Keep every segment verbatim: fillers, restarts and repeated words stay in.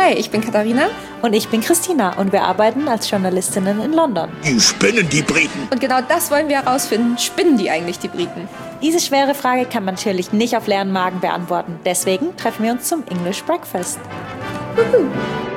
Hi, ich bin Katharina. Und ich bin Christina und wir arbeiten als Journalistinnen in London. Die spinnen, die Briten. Und genau das wollen wir herausfinden. Spinnen die eigentlich, die Briten? Diese schwere Frage kann man natürlich nicht auf leeren Magen beantworten. Deswegen treffen wir uns zum English Breakfast. Juhu.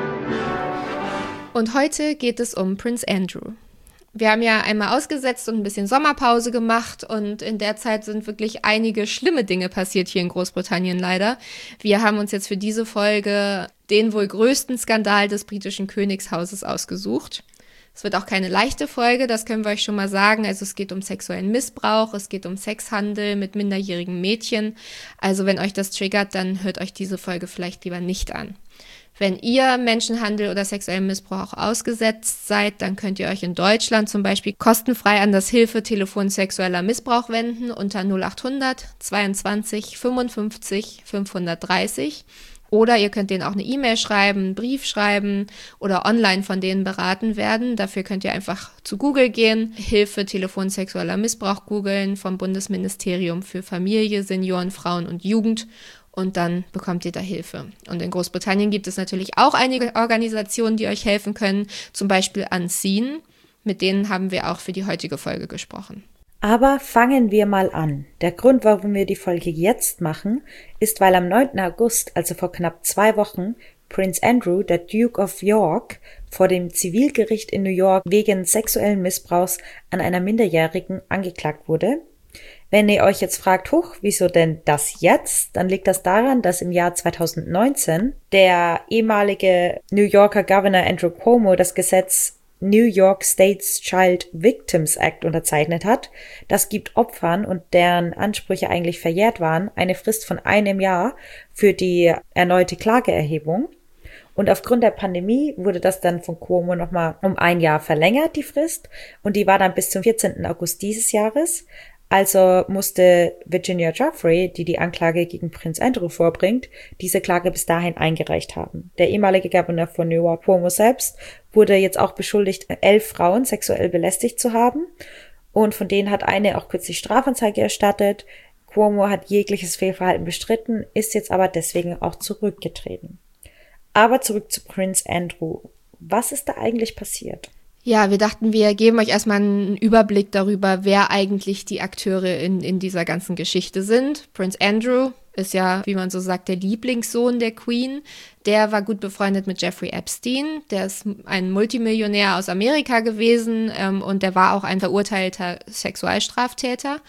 Und heute geht es um Prince Andrew. Wir haben ja einmal ausgesetzt und ein bisschen Sommerpause gemacht und in der Zeit sind wirklich einige schlimme Dinge passiert hier in Großbritannien leider. Wir haben uns jetzt für diese Folge den wohl größten Skandal des britischen Königshauses ausgesucht. Es wird auch keine leichte Folge, das können wir euch schon mal sagen. Also es geht um sexuellen Missbrauch, es geht um Sexhandel mit minderjährigen Mädchen. Also wenn euch das triggert, dann hört euch diese Folge vielleicht lieber nicht an. Wenn ihr Menschenhandel oder sexuellem Missbrauch ausgesetzt seid, dann könnt ihr euch in Deutschland zum Beispiel kostenfrei an das Hilfetelefon sexueller Missbrauch wenden unter null acht hundert zweiundzwanzig fünfundfünfzig fünfhundertdreißig. Oder ihr könnt denen auch eine E-Mail schreiben, einen Brief schreiben oder online von denen beraten werden. Dafür könnt ihr einfach zu Google gehen, Hilfetelefon sexueller Missbrauch googeln vom Bundesministerium für Familie, Senioren, Frauen und Jugend. Und dann bekommt ihr da Hilfe. Und in Großbritannien gibt es natürlich auch einige Organisationen, die euch helfen können, zum Beispiel Unseen. Mit denen haben wir auch für die heutige Folge gesprochen. Aber fangen wir mal an. Der Grund, warum wir die Folge jetzt machen, ist, weil am neunten August, also vor knapp zwei Wochen, Prince Andrew, der Duke of York, vor dem Zivilgericht in New York wegen sexuellen Missbrauchs an einer Minderjährigen angeklagt wurde. Wenn ihr euch jetzt fragt, huch, wieso denn das jetzt? Dann liegt das daran, dass im Jahr zweitausendneunzehn der ehemalige New Yorker Governor Andrew Cuomo das Gesetz New York State's Child Victims Act unterzeichnet hat. Das gibt Opfern und deren Ansprüche eigentlich verjährt waren, eine Frist von einem Jahr für die erneute Klageerhebung. Und aufgrund der Pandemie wurde das dann von Cuomo nochmal um ein Jahr verlängert, die Frist. Und die war dann bis zum vierzehnten August dieses Jahres. Also musste Virginia Giuffre, die die Anklage gegen Prince Andrew vorbringt, diese Klage bis dahin eingereicht haben. Der ehemalige Governor von New York, Cuomo selbst, wurde jetzt auch beschuldigt, elf Frauen sexuell belästigt zu haben. Und von denen hat eine auch kürzlich Strafanzeige erstattet. Cuomo hat jegliches Fehlverhalten bestritten, ist jetzt aber deswegen auch zurückgetreten. Aber zurück zu Prince Andrew. Was ist da eigentlich passiert? Ja, wir dachten, wir geben euch erstmal einen Überblick darüber, wer eigentlich die Akteure in, in dieser ganzen Geschichte sind. Prince Andrew ist ja, wie man so sagt, der Lieblingssohn der Queen. Der war gut befreundet mit Jeffrey Epstein. Der ist ein Multimillionär aus Amerika gewesen ähm, und der war auch ein verurteilter Sexualstraftäter.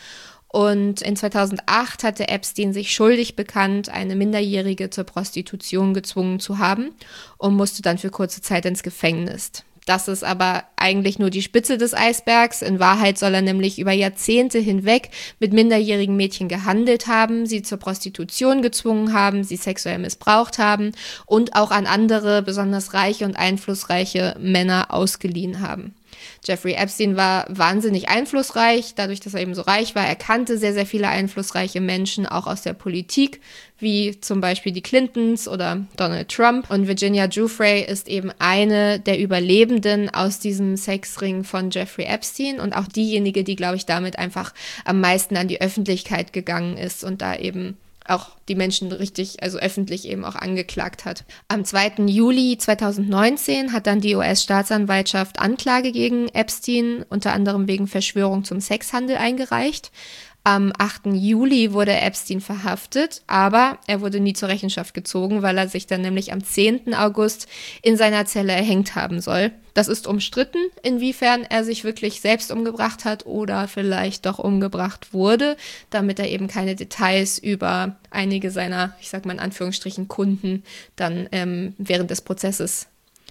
Und in zweitausendacht hatte Epstein sich schuldig bekannt, eine Minderjährige zur Prostitution gezwungen zu haben und musste dann für kurze Zeit ins Gefängnis. Das ist aber eigentlich nur die Spitze des Eisbergs. In Wahrheit soll er nämlich über Jahrzehnte hinweg mit minderjährigen Mädchen gehandelt haben, sie zur Prostitution gezwungen haben, sie sexuell missbraucht haben und auch an andere, besonders reiche und einflussreiche Männer ausgeliehen haben. Jeffrey Epstein war wahnsinnig einflussreich, dadurch, dass er eben so reich war. Er kannte sehr, sehr viele einflussreiche Menschen, auch aus der Politik, wie zum Beispiel die Clintons oder Donald Trump. Und Virginia Giuffre ist eben eine der Überlebenden aus diesem Sexring von Jeffrey Epstein und auch diejenige, die, glaube ich, damit einfach am meisten an die Öffentlichkeit gegangen ist und da eben auch die Menschen richtig, also öffentlich eben auch angeklagt hat. Am zweiten Juli zweitausendneunzehn hat dann die U S-Staatsanwaltschaft Anklage gegen Epstein, unter anderem wegen Verschwörung zum Sexhandel, eingereicht. Am achten Juli wurde Epstein verhaftet, aber er wurde nie zur Rechenschaft gezogen, weil er sich dann nämlich am zehnten August in seiner Zelle erhängt haben soll. Das ist umstritten, inwiefern er sich wirklich selbst umgebracht hat oder vielleicht doch umgebracht wurde, damit er eben keine Details über einige seiner, ich sag mal in Anführungsstrichen, Kunden dann ähm, während des Prozesses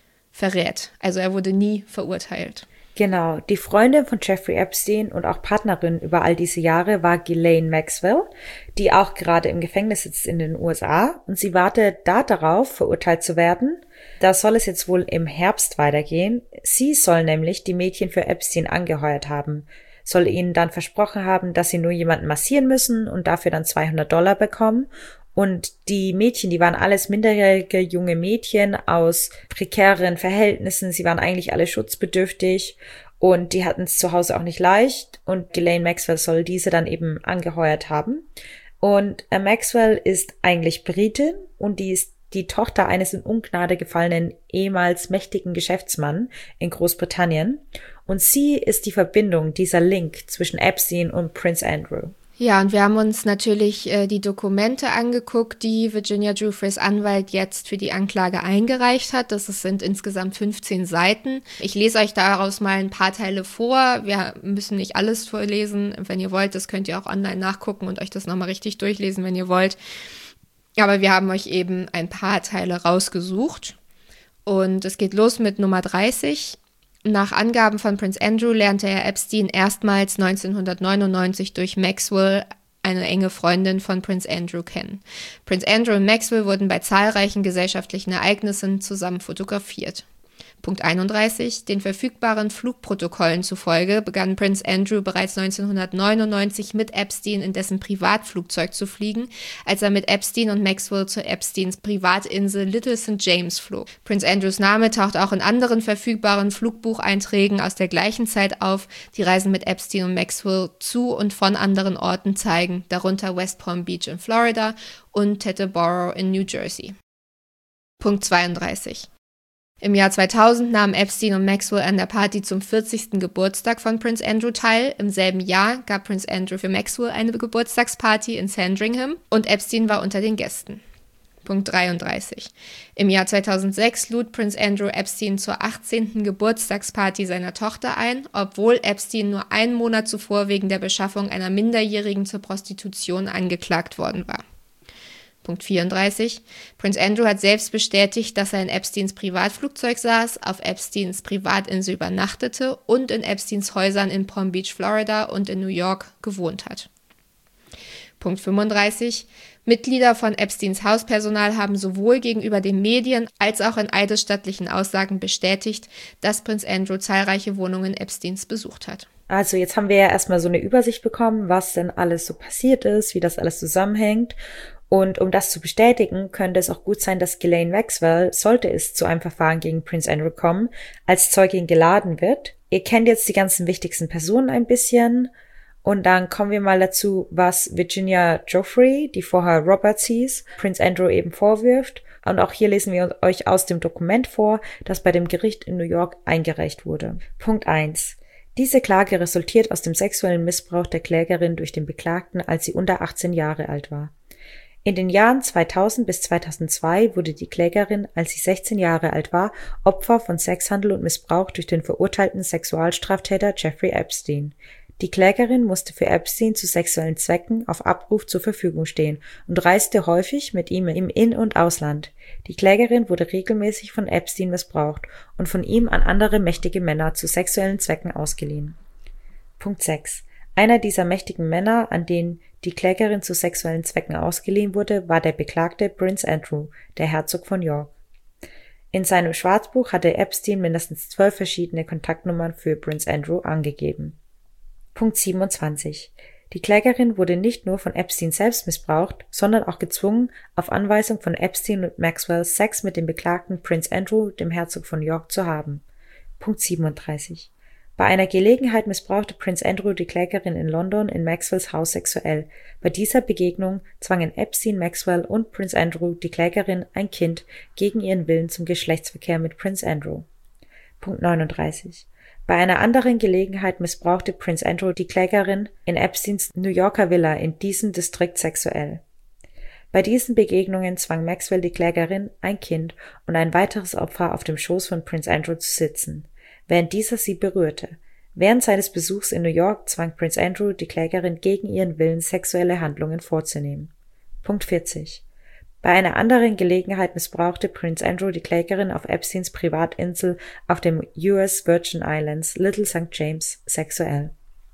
verrät. Also er wurde nie verurteilt. Genau, die Freundin von Jeffrey Epstein und auch Partnerin über all diese Jahre war Ghislaine Maxwell, die auch gerade im Gefängnis sitzt in den U S A und sie wartet da darauf, verurteilt zu werden. Da soll es jetzt wohl im Herbst weitergehen. Sie soll nämlich die Mädchen für Epstein angeheuert haben, soll ihnen dann versprochen haben, dass sie nur jemanden massieren müssen und dafür dann zweihundert Dollar bekommen. Und die Mädchen, die waren alles minderjährige junge Mädchen aus prekären Verhältnissen. Sie waren eigentlich alle schutzbedürftig und die hatten es zu Hause auch nicht leicht. Und Ghislaine Maxwell soll diese dann eben angeheuert haben. Und Maxwell ist eigentlich Britin und die ist die Tochter eines in Ungnade gefallenen ehemals mächtigen Geschäftsmann in Großbritannien. Und sie ist die Verbindung, dieser Link zwischen Epstein und Prince Andrew. Ja, und wir haben uns natürlich äh, die Dokumente angeguckt, die Virginia Giuffres Anwalt jetzt für die Anklage eingereicht hat. Das sind insgesamt fünfzehn Seiten. Ich lese euch daraus mal ein paar Teile vor. Wir müssen nicht alles vorlesen. Wenn ihr wollt, das könnt ihr auch online nachgucken und euch das nochmal richtig durchlesen, wenn ihr wollt. Aber wir haben euch eben ein paar Teile rausgesucht. Und es geht los mit Nummer dreißig. Nach Angaben von Prince Andrew lernte er Epstein erstmals neunzehnhundertneunundneunzig durch Maxwell, eine enge Freundin von Prince Andrew, kennen. Prince Andrew und Maxwell wurden bei zahlreichen gesellschaftlichen Ereignissen zusammen fotografiert. Punkt einunddreißig. Den verfügbaren Flugprotokollen zufolge begann Prince Andrew bereits neunzehnhundertneunundneunzig mit Epstein in dessen Privatflugzeug zu fliegen, als er mit Epstein und Maxwell zur Epsteins Privatinsel Little Saint James flog. Prince Andrews Name taucht auch in anderen verfügbaren Flugbucheinträgen aus der gleichen Zeit auf, die Reisen mit Epstein und Maxwell zu und von anderen Orten zeigen, darunter West Palm Beach in Florida und Teterboro in New Jersey. Punkt zweiunddreißig. Im Jahr zweitausend nahmen Epstein und Maxwell an der Party zum vierzigsten Geburtstag von Prince Andrew teil. Im selben Jahr gab Prince Andrew für Maxwell eine Geburtstagsparty in Sandringham und Epstein war unter den Gästen. Punkt dreiunddreißig. Im Jahr zweitausendsechs lud Prince Andrew Epstein zur achtzehnten Geburtstagsparty seiner Tochter ein, obwohl Epstein nur einen Monat zuvor wegen der Beschaffung einer Minderjährigen zur Prostitution angeklagt worden war. Punkt vierunddreißig. Prince Andrew hat selbst bestätigt, dass er in Epsteins Privatflugzeug saß, auf Epsteins Privatinsel übernachtete und in Epsteins Häusern in Palm Beach, Florida und in New York gewohnt hat. Punkt fünfunddreißig. Mitglieder von Epsteins Hauspersonal haben sowohl gegenüber den Medien als auch in eidesstattlichen Aussagen bestätigt, dass Prince Andrew zahlreiche Wohnungen Epsteins besucht hat. Also jetzt haben wir ja erstmal so eine Übersicht bekommen, was denn alles so passiert ist, wie das alles zusammenhängt. Und um das zu bestätigen, könnte es auch gut sein, dass Ghislaine Maxwell, sollte es zu einem Verfahren gegen Prince Andrew kommen, als Zeugin geladen wird. Ihr kennt jetzt die ganzen wichtigsten Personen ein bisschen. Und dann kommen wir mal dazu, was Virginia Giuffre, die vorher Roberts hieß, Prince Andrew eben vorwirft. Und auch hier lesen wir euch aus dem Dokument vor, das bei dem Gericht in New York eingereicht wurde. Punkt eins. Diese Klage resultiert aus dem sexuellen Missbrauch der Klägerin durch den Beklagten, als sie unter achtzehn Jahre alt war. In den Jahren zweitausend bis zweitausendzwei wurde die Klägerin, als sie sechzehn Jahre alt war, Opfer von Sexhandel und Missbrauch durch den verurteilten Sexualstraftäter Jeffrey Epstein. Die Klägerin musste für Epstein zu sexuellen Zwecken auf Abruf zur Verfügung stehen und reiste häufig mit ihm im In- und Ausland. Die Klägerin wurde regelmäßig von Epstein missbraucht und von ihm an andere mächtige Männer zu sexuellen Zwecken ausgeliehen. Punkt sechs. Einer dieser mächtigen Männer, an denen die Klägerin zu sexuellen Zwecken ausgeliehen wurde, war der Beklagte Prince Andrew, der Herzog von York. In seinem Schwarzbuch hatte Epstein mindestens zwölf verschiedene Kontaktnummern für Prince Andrew angegeben. Punkt siebenundzwanzig. Die Klägerin wurde nicht nur von Epstein selbst missbraucht, sondern auch gezwungen, auf Anweisung von Epstein und Maxwell Sex mit dem Beklagten Prince Andrew, dem Herzog von York, zu haben. Punkt siebenunddreißig. Bei einer Gelegenheit missbrauchte Prince Andrew die Klägerin in London in Maxwells Haus sexuell. Bei dieser Begegnung zwangen Epstein, Maxwell und Prince Andrew die Klägerin, ein Kind, gegen ihren Willen zum Geschlechtsverkehr mit Prince Andrew. Punkt neununddreißig. Bei einer anderen Gelegenheit missbrauchte Prince Andrew die Klägerin in Epsteins New Yorker Villa in diesem Distrikt sexuell. Bei diesen Begegnungen zwang Maxwell die Klägerin, ein Kind und ein weiteres Opfer auf dem Schoß von Prince Andrew zu sitzen, während dieser sie berührte. Während seines Besuchs in New York zwang Prince Andrew die Klägerin gegen ihren Willen sexuelle Handlungen vorzunehmen. Punkt vierzig. Bei einer anderen Gelegenheit missbrauchte Prince Andrew die Klägerin auf Epsteins Privatinsel auf dem U S Virgin Islands Little Saint James sexuell.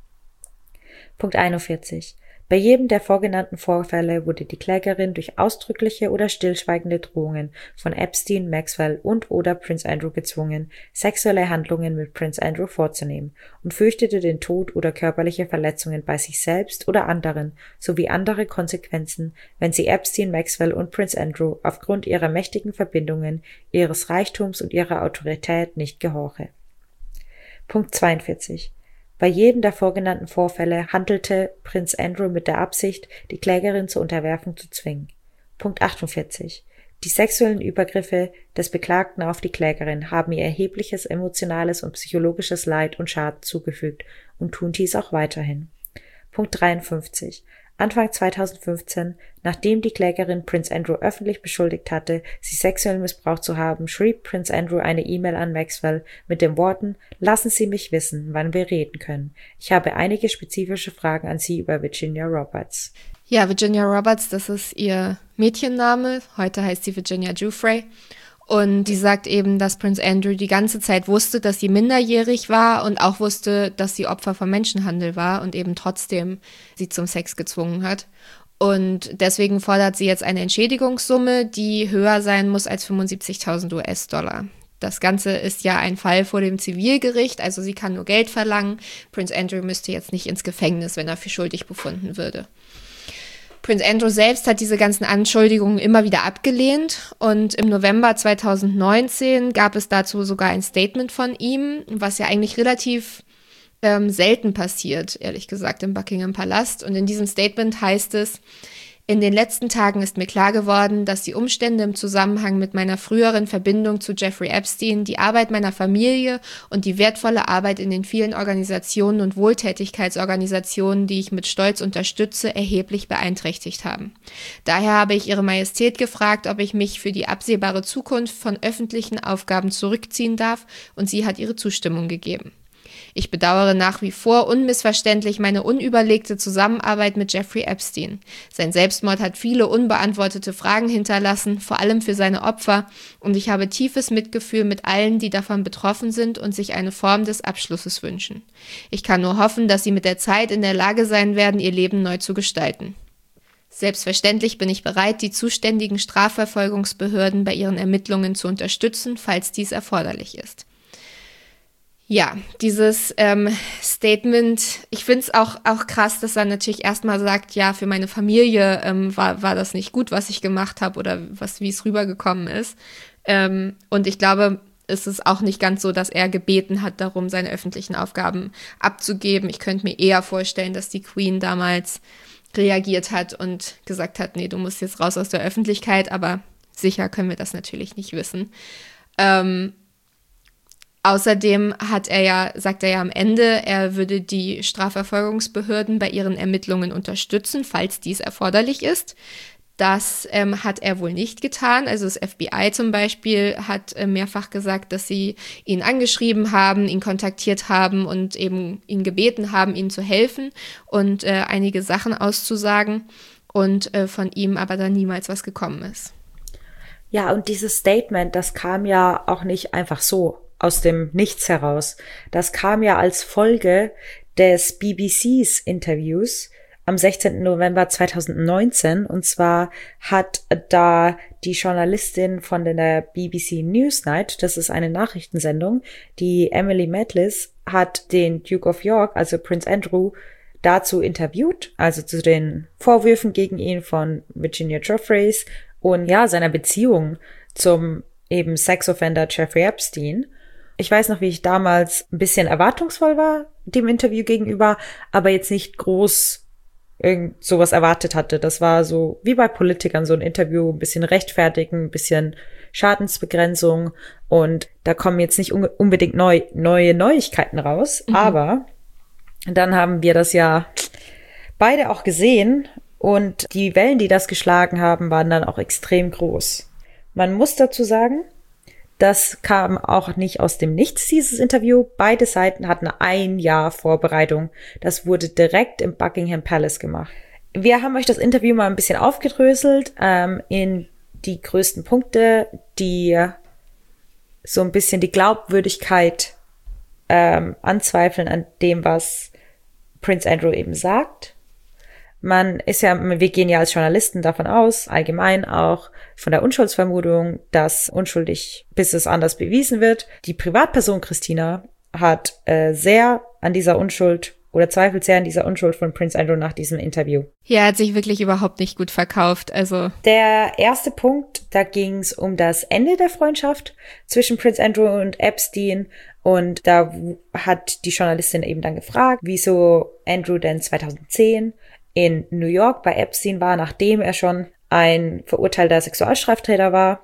Punkt einundvierzig. Bei jedem der vorgenannten Vorfälle wurde die Klägerin durch ausdrückliche oder stillschweigende Drohungen von Epstein, Maxwell und oder Prince Andrew gezwungen, sexuelle Handlungen mit Prince Andrew vorzunehmen und fürchtete den Tod oder körperliche Verletzungen bei sich selbst oder anderen sowie andere Konsequenzen, wenn sie Epstein, Maxwell und Prince Andrew aufgrund ihrer mächtigen Verbindungen, ihres Reichtums und ihrer Autorität nicht gehorche. Punkt zweiundvierzig. Bei jedem der vorgenannten Vorfälle handelte Prince Andrew mit der Absicht, die Klägerin zur Unterwerfung zu zwingen. Punkt achtundvierzig. Die sexuellen Übergriffe des Beklagten auf die Klägerin haben ihr erhebliches emotionales und psychologisches Leid und Schaden zugefügt und tun dies auch weiterhin. Punkt dreiundfünfzig. Anfang zweitausendfünfzehn, nachdem die Klägerin Prince Andrew öffentlich beschuldigt hatte, sie sexuell missbraucht zu haben, schrieb Prince Andrew eine E-Mail an Maxwell mit den Worten: Lassen Sie mich wissen, wann wir reden können. Ich habe einige spezifische Fragen an Sie über Virginia Roberts. Ja, Virginia Roberts, das ist ihr Mädchenname. Heute heißt sie Virginia Giuffre. Und die sagt eben, dass Prince Andrew die ganze Zeit wusste, dass sie minderjährig war und auch wusste, dass sie Opfer von Menschenhandel war und eben trotzdem sie zum Sex gezwungen hat. Und deswegen fordert sie jetzt eine Entschädigungssumme, die höher sein muss als fünfundsiebzigtausend US-Dollar. Das Ganze ist ja ein Fall vor dem Zivilgericht, also sie kann nur Geld verlangen. Prince Andrew müsste jetzt nicht ins Gefängnis, wenn er für schuldig befunden würde. Prince Andrew selbst hat diese ganzen Anschuldigungen immer wieder abgelehnt und im November zweitausendneunzehn gab es dazu sogar ein Statement von ihm, was ja eigentlich relativ ähm, selten passiert, ehrlich gesagt, im Buckingham Palast. Und in diesem Statement heißt es: In den letzten Tagen ist mir klar geworden, dass die Umstände im Zusammenhang mit meiner früheren Verbindung zu Jeffrey Epstein, die Arbeit meiner Familie und die wertvolle Arbeit in den vielen Organisationen und Wohltätigkeitsorganisationen, die ich mit Stolz unterstütze, erheblich beeinträchtigt haben. Daher habe ich Ihre Majestät gefragt, ob ich mich für die absehbare Zukunft von öffentlichen Aufgaben zurückziehen darf, und sie hat ihre Zustimmung gegeben. Ich bedauere nach wie vor unmissverständlich meine unüberlegte Zusammenarbeit mit Jeffrey Epstein. Sein Selbstmord hat viele unbeantwortete Fragen hinterlassen, vor allem für seine Opfer, und ich habe tiefes Mitgefühl mit allen, die davon betroffen sind und sich eine Form des Abschlusses wünschen. Ich kann nur hoffen, dass sie mit der Zeit in der Lage sein werden, ihr Leben neu zu gestalten. Selbstverständlich bin ich bereit, die zuständigen Strafverfolgungsbehörden bei ihren Ermittlungen zu unterstützen, falls dies erforderlich ist. Ja, dieses ähm, Statement, ich finde es auch, auch krass, dass er natürlich erstmal sagt, ja, für meine Familie ähm, war, war das nicht gut, was ich gemacht habe oder was wie es rübergekommen ist. Ähm, und ich glaube, es ist auch nicht ganz so, dass er gebeten hat darum, seine öffentlichen Aufgaben abzugeben. Ich könnte mir eher vorstellen, dass die Queen damals reagiert hat und gesagt hat, nee, du musst jetzt raus aus der Öffentlichkeit, aber sicher können wir das natürlich nicht wissen. Ähm, Außerdem hat er ja, sagt er ja am Ende, er würde die Strafverfolgungsbehörden bei ihren Ermittlungen unterstützen, falls dies erforderlich ist. Das ähm, hat er wohl nicht getan. Also das F B I zum Beispiel hat äh, mehrfach gesagt, dass sie ihn angeschrieben haben, ihn kontaktiert haben und eben ihn gebeten haben, ihnen zu helfen und äh, einige Sachen auszusagen, und äh, von ihm aber dann niemals was gekommen ist. Ja, und dieses Statement, das kam ja auch nicht einfach so aus dem Nichts heraus. Das kam ja als Folge des B B Cs Interviews am sechzehnten November zweitausendneunzehn. Und zwar hat da die Journalistin von der B B C Newsnight, das ist eine Nachrichtensendung, die Emily Medlis, hat den Duke of York, also Prince Andrew, dazu interviewt, also zu den Vorwürfen gegen ihn von Virginia Giuffre und ja, seiner Beziehung zum eben Sexoffender Jeffrey Epstein. Ich weiß noch, wie ich damals ein bisschen erwartungsvoll war dem Interview gegenüber, aber jetzt nicht groß irgend sowas erwartet hatte. Das war so wie bei Politikern, so ein Interview, ein bisschen rechtfertigen, ein bisschen Schadensbegrenzung, und da kommen jetzt nicht un- unbedingt neu, neue Neuigkeiten raus, mhm. aber dann haben wir das ja beide auch gesehen, und die Wellen, die das geschlagen haben, waren dann auch extrem groß. Man muss dazu sagen, das kam auch nicht aus dem Nichts, dieses Interview. Beide Seiten hatten ein Jahr Vorbereitung. Das wurde direkt im Buckingham Palace gemacht. Wir haben euch das Interview mal ein bisschen aufgedröselt ähm, in die größten Punkte, die so ein bisschen die Glaubwürdigkeit ähm, anzweifeln an dem, was Prince Andrew eben sagt. Man ist ja, wir gehen ja als Journalisten davon aus, allgemein auch von der Unschuldsvermutung, dass unschuldig, bis es anders bewiesen wird. Die Privatperson Christina hat äh, sehr an dieser Unschuld oder zweifelt sehr an dieser Unschuld von Prince Andrew nach diesem Interview. Ja, er hat sich wirklich überhaupt nicht gut verkauft. Also der erste Punkt, da ging es um das Ende der Freundschaft zwischen Prince Andrew und Epstein. Und da hat die Journalistin eben dann gefragt, wieso Andrew denn zweitausendzehn in New York bei Epstein war, nachdem er schon ein verurteilter Sexualstraftäter war.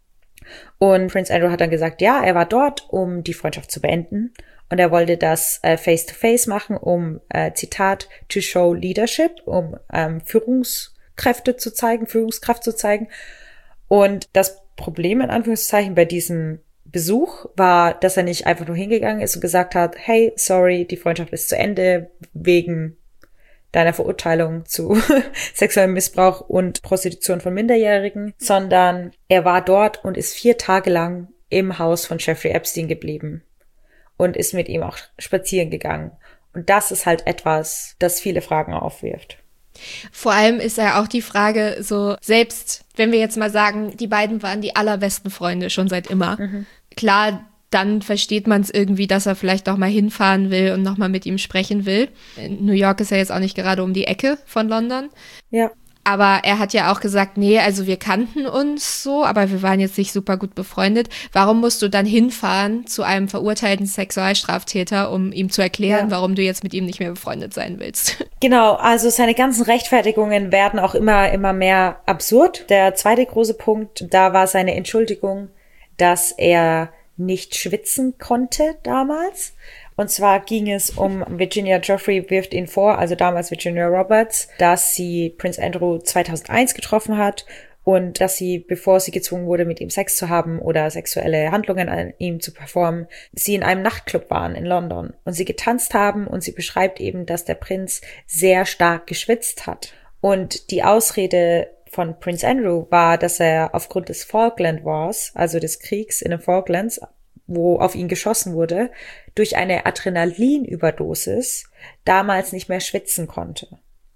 Und Prince Andrew hat dann gesagt, ja, er war dort, um die Freundschaft zu beenden. Und er wollte das äh, face-to-face machen, um, äh, Zitat, to show leadership, um ähm, Führungskräfte zu zeigen, Führungskraft zu zeigen. Und das Problem, in Anführungszeichen, bei diesem Besuch war, dass er nicht einfach nur hingegangen ist und gesagt hat, hey, sorry, die Freundschaft ist zu Ende wegen deiner Verurteilung zu sexuellem Missbrauch und Prostitution von Minderjährigen, sondern er war dort und ist vier Tage lang im Haus von Jeffrey Epstein geblieben und ist mit ihm auch spazieren gegangen. Und das ist halt etwas, das viele Fragen aufwirft. Vor allem ist ja auch die Frage so, selbst wenn wir jetzt mal sagen, die beiden waren die allerbesten Freunde schon seit immer. Mhm. Klar, dann versteht man es irgendwie, dass er vielleicht auch mal hinfahren will und nochmal mit ihm sprechen will. New York ist ja jetzt auch nicht gerade um die Ecke von London. Ja. Aber er hat ja auch gesagt, nee, also wir kannten uns so, aber wir waren jetzt nicht super gut befreundet. Warum musst du dann hinfahren zu einem verurteilten Sexualstraftäter, um ihm zu erklären, ja. warum du jetzt mit ihm nicht mehr befreundet sein willst? Genau, also seine ganzen Rechtfertigungen werden auch immer, immer mehr absurd. Der zweite große Punkt, da war seine Entschuldigung, dass er nicht schwitzen konnte damals. Und zwar ging es um Virginia Giuffre wirft ihn vor, also damals Virginia Roberts, dass sie Prince Andrew zweitausendeins getroffen hat und dass sie, bevor sie gezwungen wurde, mit ihm Sex zu haben oder sexuelle Handlungen an ihm zu performen, sie in einem Nachtclub waren in London und sie getanzt haben, und sie beschreibt eben, dass der Prinz sehr stark geschwitzt hat. Und die Ausrede von Prince Andrew war, dass er aufgrund des Falkland Wars, also des Kriegs in den Falklands, wo auf ihn geschossen wurde, durch eine Adrenalinüberdosis damals nicht mehr schwitzen konnte.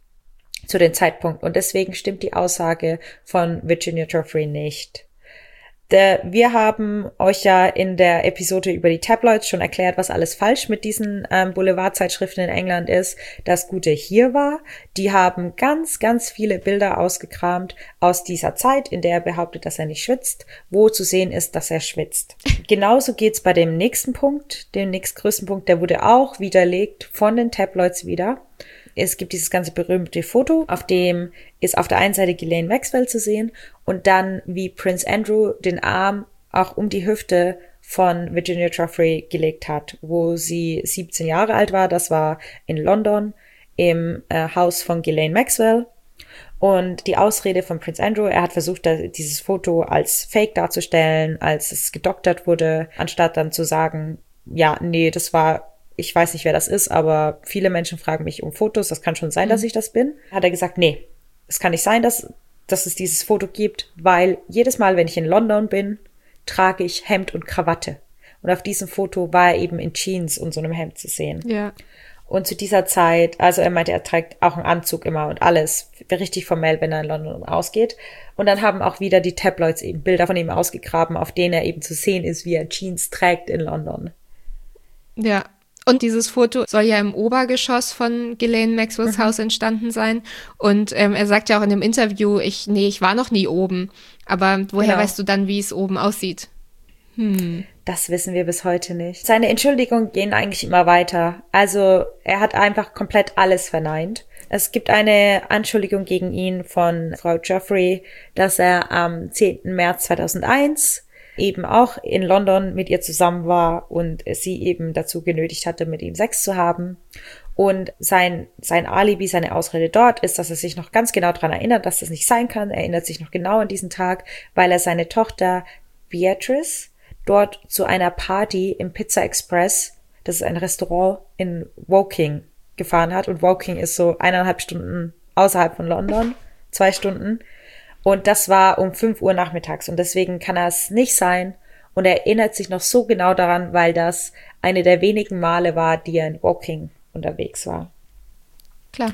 Zu dem Zeitpunkt. Und deswegen stimmt die Aussage von Virginia Giuffre nicht. Der, wir haben euch ja in der Episode über die Tabloids schon erklärt, was alles falsch mit diesen ähm, Boulevardzeitschriften in England ist. Das Gute hier war, die haben ganz, ganz viele Bilder ausgekramt aus dieser Zeit, in der er behauptet, dass er nicht schwitzt, wo zu sehen ist, dass er schwitzt. Genauso geht's bei dem nächsten Punkt, dem nächstgrößten Punkt, der wurde auch widerlegt von den Tabloids wieder. Es gibt dieses ganze berühmte Foto, auf dem ist auf der einen Seite Ghislaine Maxwell zu sehen und dann, wie Prince Andrew den Arm auch um die Hüfte von Virginia Giuffre gelegt hat, wo sie siebzehn Jahre alt war. Das war in London im äh, Haus von Ghislaine Maxwell. Und die Ausrede von Prince Andrew, er hat versucht, dieses Foto als Fake darzustellen, als es gedoktert wurde, anstatt dann zu sagen, ja, nee, das war... ich weiß nicht, wer das ist, aber viele Menschen fragen mich um Fotos. Das kann schon sein, mhm. dass ich das bin. Hat er gesagt, nee, es kann nicht sein, dass, dass es dieses Foto gibt, weil jedes Mal, wenn ich in London bin, trage ich Hemd und Krawatte. Und auf diesem Foto war er eben in Jeans und so einem Hemd zu sehen. Ja. Und zu dieser Zeit, also er meinte, er trägt auch einen Anzug immer und alles, richtig formell, wenn er in London ausgeht. Und dann haben auch wieder die Tabloids eben Bilder von ihm ausgegraben, auf denen er eben zu sehen ist, wie er Jeans trägt in London. Ja. Und dieses Foto soll ja im Obergeschoss von Ghislaine Maxwells mhm. Haus entstanden sein. Und ähm, er sagt ja auch in dem Interview, ich, nee, ich war noch nie oben. Aber woher genau. weißt du dann, wie es oben aussieht? Hm. Das wissen wir bis heute nicht. Seine Entschuldigungen gehen eigentlich immer weiter. Also er hat einfach komplett alles verneint. Es gibt eine Anschuldigung gegen ihn von Frau Giuffre, dass er am zehnten März zweitausendeins eben auch in London mit ihr zusammen war und sie eben dazu genötigt hatte, mit ihm Sex zu haben. Und sein, sein Alibi, seine Ausrede dort ist, dass er sich noch ganz genau daran erinnert, dass das nicht sein kann. Er erinnert sich noch genau an diesen Tag, weil er seine Tochter Beatrice dort zu einer Party im Pizza Express, das ist ein Restaurant in Woking, gefahren hat. Und Woking ist so eineinhalb Stunden außerhalb von London, zwei Stunden. Und das war um fünf Uhr nachmittags und deswegen kann es nicht sein. Und er erinnert sich noch so genau daran, weil das eine der wenigen Male war, die er in Woking unterwegs war. Klar.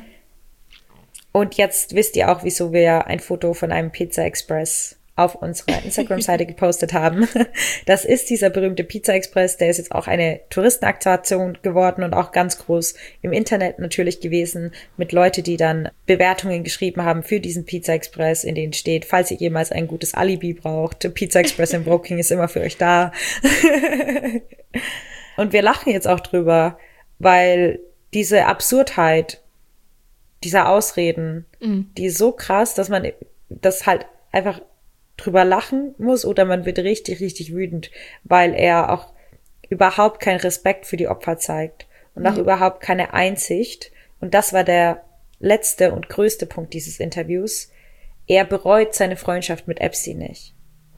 Und jetzt wisst ihr auch, wieso wir ein Foto von einem Pizza Express auf unserer Instagram-Seite gepostet haben. Das ist dieser berühmte Pizza Express, der ist jetzt auch eine Touristenattraktion geworden und auch ganz groß im Internet natürlich gewesen, mit Leute, die dann Bewertungen geschrieben haben für diesen Pizza Express, in denen steht, falls ihr jemals ein gutes Alibi braucht, Pizza Express in Woking ist immer für euch da. Und wir lachen jetzt auch drüber, weil diese Absurdheit dieser Ausreden, mhm. die ist so krass, dass man das halt einfach drüber lachen muss oder man wird richtig, richtig wütend, weil er auch überhaupt keinen Respekt für die Opfer zeigt und auch ja. überhaupt keine Einsicht. Und das war der letzte und größte Punkt dieses Interviews. Er bereut seine Freundschaft mit Epstein nicht.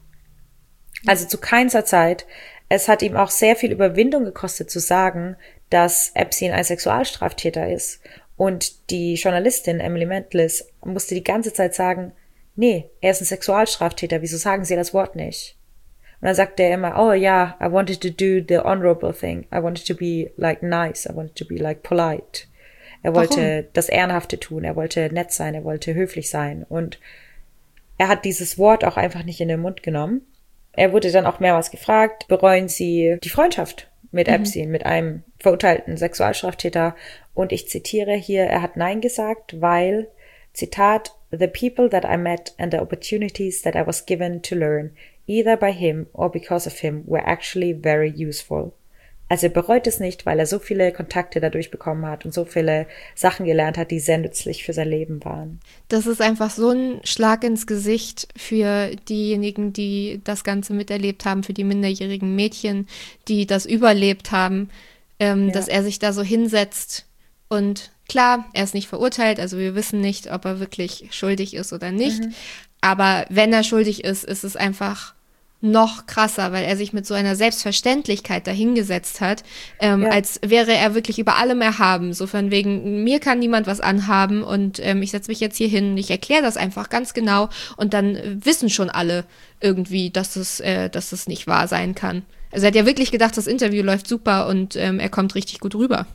Also zu keiner Zeit. Es hat ihm auch sehr viel Überwindung gekostet zu sagen, dass Epstein ein Sexualstraftäter ist. Und die Journalistin Emily Mantlis musste die ganze Zeit sagen, nee, er ist ein Sexualstraftäter, wieso sagen Sie das Wort nicht? Und dann sagte er immer, oh ja, yeah, I wanted to do the honorable thing. I wanted to be like nice. I wanted to be like polite. Er wollte Warum? das Ehrenhafte tun. Er wollte nett sein. Er wollte höflich sein. Und er hat dieses Wort auch einfach nicht in den Mund genommen. Er wurde dann auch mehrmals gefragt, bereuen Sie die Freundschaft mit mhm. Epstein, mit einem verurteilten Sexualstraftäter? Und ich zitiere hier, er hat Nein gesagt, weil, Zitat, the people that I met and the opportunities that I was given to learn, either by him or because of him, were actually very useful. Also er bereut es nicht, weil er so viele Kontakte dadurch bekommen hat und so viele Sachen gelernt hat, die sehr nützlich für sein Leben waren. Das ist einfach so ein Schlag ins Gesicht für diejenigen, die das Ganze miterlebt haben, für die minderjährigen Mädchen, die das überlebt haben, ähm, ja. dass er sich da so hinsetzt. Und klar, er ist nicht verurteilt, also wir wissen nicht, ob er wirklich schuldig ist oder nicht. Mhm. Aber wenn er schuldig ist, ist es einfach noch krasser, weil er sich mit so einer Selbstverständlichkeit dahingesetzt hat, ähm, ja. als wäre er wirklich über allem erhaben. So von wegen, mir kann niemand was anhaben und ähm, ich setze mich jetzt hier hin und ich erkläre das einfach ganz genau und dann äh, wissen schon alle irgendwie, dass es, äh, dass es nicht wahr sein kann. Also er hat ja wirklich gedacht, das Interview läuft super und ähm, er kommt richtig gut rüber.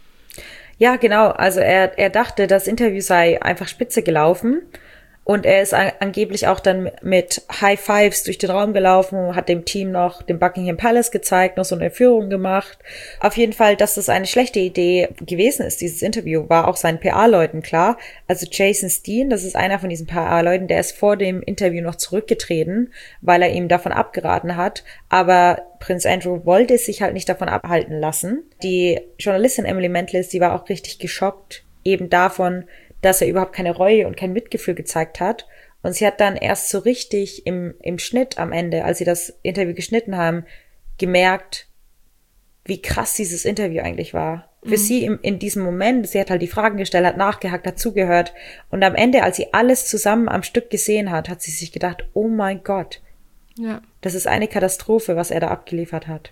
Ja, genau. Also er, er dachte, das Interview sei einfach spitze gelaufen. Und er ist an, angeblich auch dann mit High Fives durch den Raum gelaufen, hat dem Team noch den Buckingham Palace gezeigt, noch so eine Führung gemacht. Auf jeden Fall, dass das eine schlechte Idee gewesen ist, dieses Interview, war auch seinen P R-Leuten klar. Also Jason Steen, das ist einer von diesen P R-Leuten, der ist vor dem Interview noch zurückgetreten, weil er ihm davon abgeraten hat. Aber Prinz Andrew wollte es sich halt nicht davon abhalten lassen. Die Journalistin Emily Mantlis, die war auch richtig geschockt, eben davon, dass er überhaupt keine Reue und kein Mitgefühl gezeigt hat. Und sie hat dann erst so richtig im, im Schnitt am Ende, als sie das Interview geschnitten haben, gemerkt, wie krass dieses Interview eigentlich war. Mhm. Für sie im, in diesem Moment, sie hat halt die Fragen gestellt, hat nachgehakt, hat zugehört. Und am Ende, als sie alles zusammen am Stück gesehen hat, hat sie sich gedacht, oh mein Gott, ja. das ist eine Katastrophe, was er da abgeliefert hat.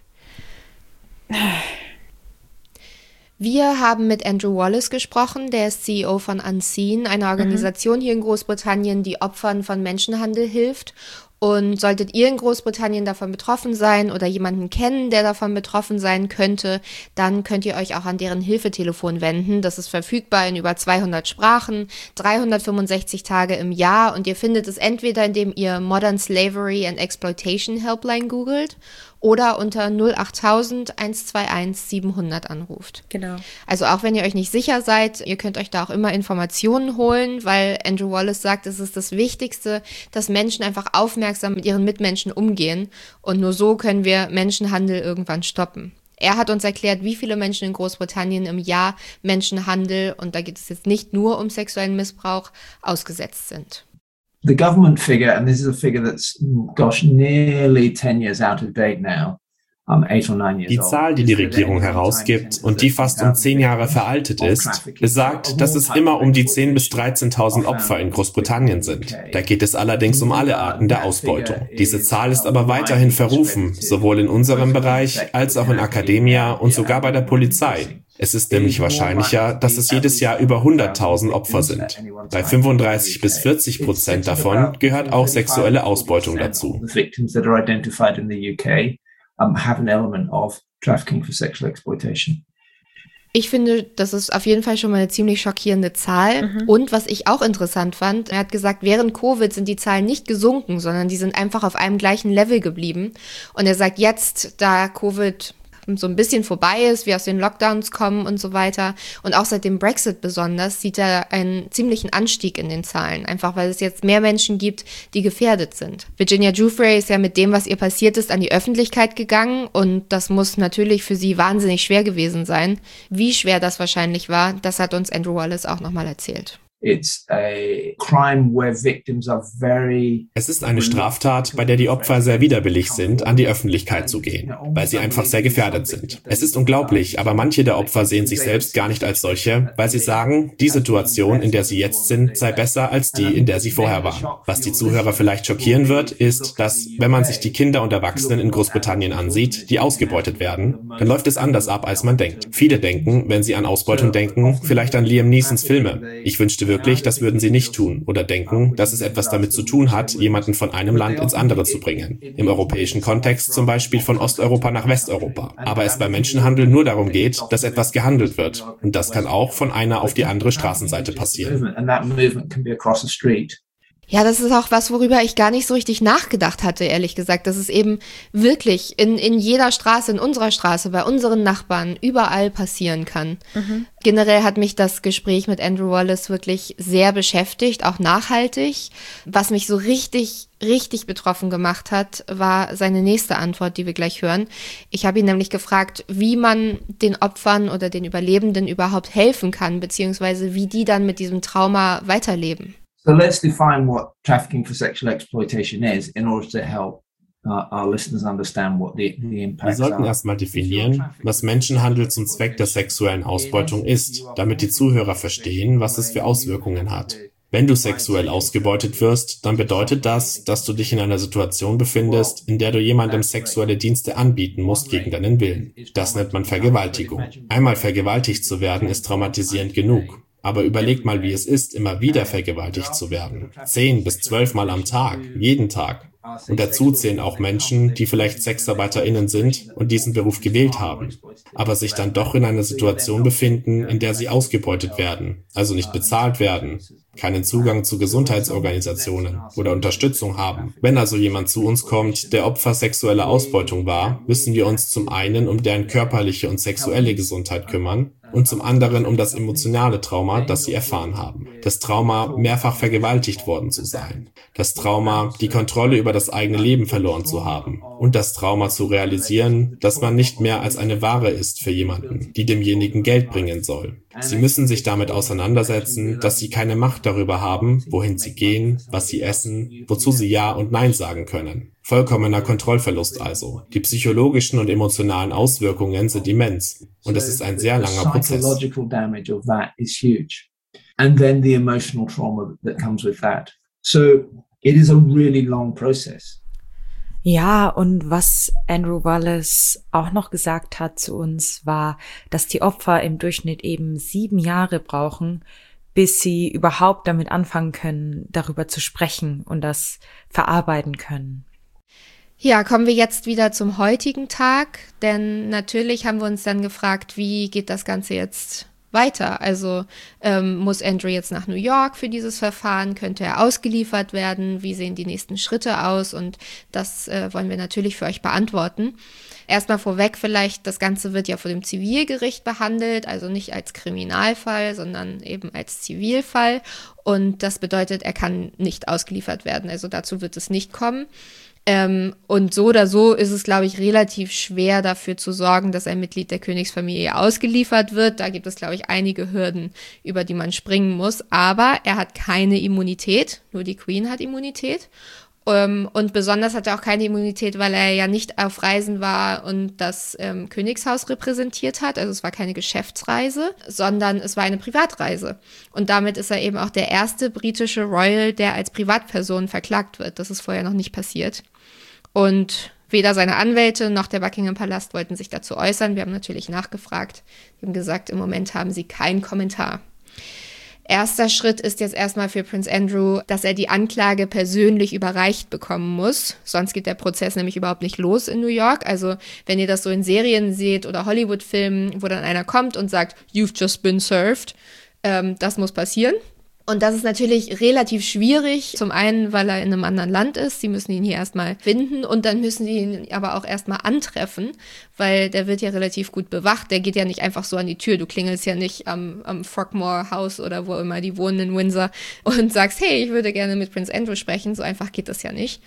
Wir haben mit Andrew Wallace gesprochen, der ist C E O von Unseen, einer Organisation mhm. hier in Großbritannien, die Opfern von Menschenhandel hilft. Und solltet ihr in Großbritannien davon betroffen sein oder jemanden kennen, der davon betroffen sein könnte, dann könnt ihr euch auch an deren Hilfetelefon wenden. Das ist verfügbar in über zweihundert Sprachen, dreihundertfünfundsechzig Tage im Jahr und ihr findet es entweder, indem ihr Modern Slavery and Exploitation Helpline googelt oder unter null achttausend eins zwei eins siebenhundert anruft. Genau. Also auch wenn ihr euch nicht sicher seid, ihr könnt euch da auch immer Informationen holen, weil Andrew Wallace sagt, es ist das Wichtigste, dass Menschen einfach aufmerksam mit ihren Mitmenschen umgehen und nur so können wir Menschenhandel irgendwann stoppen. Er hat uns erklärt, wie viele Menschen in Großbritannien im Jahr Menschenhandel, und da geht es jetzt nicht nur um sexuellen Missbrauch, ausgesetzt sind. The government figure, and this is a figure that's, gosh, nearly ten years out of date now, um, eight or nine years Die Zahl, die die Regierung herausgibt und die fast um zehn Jahre veraltet ist, besagt, dass es immer um die zehntausend bis dreizehntausend Opfer in Großbritannien sind. Da geht es allerdings um alle Arten der Ausbeutung. Diese Zahl ist aber weiterhin verrufen, sowohl in unserem Bereich als auch in Akademia und sogar bei der Polizei. Es ist nämlich wahrscheinlicher, dass es jedes Jahr über hunderttausend Opfer sind. Bei fünfunddreißig bis vierzig Prozent davon gehört auch sexuelle Ausbeutung dazu. Ich finde, das ist auf jeden Fall schon mal eine ziemlich schockierende Zahl. Mhm. Und was ich auch interessant fand, er hat gesagt, während Covid sind die Zahlen nicht gesunken, sondern die sind einfach auf einem gleichen Level geblieben. Und er sagt jetzt, da Covid so ein bisschen vorbei ist, wir aus den Lockdowns kommen und so weiter. Und auch seit dem Brexit besonders sieht er einen ziemlichen Anstieg in den Zahlen, einfach weil es jetzt mehr Menschen gibt, die gefährdet sind. Virginia Giuffre ist ja mit dem, was ihr passiert ist, an die Öffentlichkeit gegangen und das muss natürlich für sie wahnsinnig schwer gewesen sein. Wie schwer das wahrscheinlich war, das hat uns Andrew Wallace auch nochmal erzählt. It's a crime where victims are very. Es ist eine Straftat, bei der die Opfer sehr widerwillig sind, an die Öffentlichkeit zu gehen, weil sie einfach sehr gefährdet sind. Es ist unglaublich, aber manche der Opfer sehen sich selbst gar nicht als solche, weil sie sagen, die Situation, in der sie jetzt sind, sei besser als die, in der sie vorher waren. Was die Zuhörer vielleicht schockieren wird, ist, dass, wenn man sich die Kinder und Erwachsenen in Großbritannien ansieht, die ausgebeutet werden, dann läuft es anders ab, als man denkt. Viele denken, wenn sie an Ausbeutung denken, vielleicht an Liam Neesons Filme. Ich wünschte wirklich, das würden sie nicht tun oder denken, dass es etwas damit zu tun hat, jemanden von einem Land ins andere zu bringen. Im europäischen Kontext zum Beispiel von Osteuropa nach Westeuropa. Aber es bei Menschenhandel nur darum geht, dass etwas gehandelt wird. Und das kann auch von einer auf die andere Straßenseite passieren. Ja, das ist auch was, worüber ich gar nicht so richtig nachgedacht hatte, ehrlich gesagt. Dass es eben wirklich in, in jeder Straße, in unserer Straße, bei unseren Nachbarn, überall passieren kann. Mhm. Generell hat mich das Gespräch mit Andrew Wallace wirklich sehr beschäftigt, auch nachhaltig. Was mich so richtig, richtig betroffen gemacht hat, war seine nächste Antwort, die wir gleich hören. Ich habe ihn nämlich gefragt, wie man den Opfern oder den Überlebenden überhaupt helfen kann, beziehungsweise wie die dann mit diesem Trauma weiterleben. So let's define what trafficking for sexual exploitation is in order to help uh, our listeners understand what the, the impacts are. Wir sollten erstmal definieren, was Menschenhandel zum Zweck der sexuellen Ausbeutung ist, damit die Zuhörer verstehen, was es für Auswirkungen hat. Wenn du sexuell ausgebeutet wirst, dann bedeutet das, dass du dich in einer Situation befindest, in der du jemandem sexuelle Dienste anbieten musst gegen deinen Willen. Das nennt man Vergewaltigung. Einmal vergewaltigt zu werden, ist traumatisierend genug. Aber überleg mal, wie es ist, immer wieder vergewaltigt zu werden. Zehn bis zwölf Mal am Tag, jeden Tag. Und dazu zählen auch Menschen, die vielleicht SexarbeiterInnen sind und diesen Beruf gewählt haben, aber sich dann doch in einer Situation befinden, in der sie ausgebeutet werden, also nicht bezahlt werden, keinen Zugang zu Gesundheitsorganisationen oder Unterstützung haben. Wenn also jemand zu uns kommt, der Opfer sexueller Ausbeutung war, müssen wir uns zum einen um deren körperliche und sexuelle Gesundheit kümmern und zum anderen um das emotionale Trauma, das sie erfahren haben. Das Trauma, mehrfach vergewaltigt worden zu sein. Das Trauma, die Kontrolle über das eigene Leben verloren zu haben. Und das Trauma zu realisieren, dass man nicht mehr als eine Ware ist für jemanden, die demjenigen Geld bringen soll. Sie müssen sich damit auseinandersetzen, dass sie keine Macht darüber haben, wohin sie gehen, was sie essen, wozu sie Ja und Nein sagen können. Vollkommener Kontrollverlust also. Die psychologischen und emotionalen Auswirkungen sind immens. Und es ist ein sehr langer Prozess. And then the emotional trauma that comes with that. So it is a really long process. Ja, und was Andrew Wallace auch noch gesagt hat zu uns, war, dass die Opfer im Durchschnitt eben sieben Jahre brauchen, bis sie überhaupt damit anfangen können, darüber zu sprechen und das verarbeiten können. Ja, kommen wir jetzt wieder zum heutigen Tag, denn natürlich haben wir uns dann gefragt, wie geht das Ganze jetzt weiter? Also ähm, muss Andrew jetzt nach New York für dieses Verfahren? Könnte er ausgeliefert werden? Wie sehen die nächsten Schritte aus? Und das äh, wollen wir natürlich für euch beantworten. Erstmal vorweg vielleicht, das Ganze wird ja vor dem Zivilgericht behandelt, also nicht als Kriminalfall, sondern eben als Zivilfall. Und das bedeutet, er kann nicht ausgeliefert werden. Also dazu wird es nicht kommen. Ähm, und so oder so ist es, glaube ich, relativ schwer dafür zu sorgen, dass ein Mitglied der Königsfamilie ausgeliefert wird. Da gibt es, glaube ich, einige Hürden, über die man springen muss. Aber er hat keine Immunität, nur die Queen hat Immunität. Ähm, und besonders hat er auch keine Immunität, weil er ja nicht auf Reisen war und das ähm, Königshaus repräsentiert hat. Also es war keine Geschäftsreise, sondern es war eine Privatreise. Und damit ist er eben auch der erste britische Royal, der als Privatperson verklagt wird. Das ist vorher noch nicht passiert. Und weder seine Anwälte noch der Buckingham Palast wollten sich dazu äußern. Wir haben natürlich nachgefragt. Wir haben gesagt, im Moment haben sie keinen Kommentar. Erster Schritt ist jetzt erstmal für Prince Andrew, dass er die Anklage persönlich überreicht bekommen muss. Sonst geht der Prozess nämlich überhaupt nicht los in New York. Also wenn ihr das so in Serien seht oder Hollywood-Filmen, wo dann einer kommt und sagt, you've just been served, ähm, das muss passieren. Und das ist natürlich relativ schwierig, zum einen, weil er in einem anderen Land ist, sie müssen ihn hier erstmal finden und dann müssen sie ihn aber auch erstmal antreffen, weil der wird ja relativ gut bewacht, der geht ja nicht einfach so an die Tür, du klingelst ja nicht am, am Frogmore House oder wo immer die wohnen in Windsor und sagst, hey, ich würde gerne mit Prince Andrew sprechen, so einfach geht das ja nicht.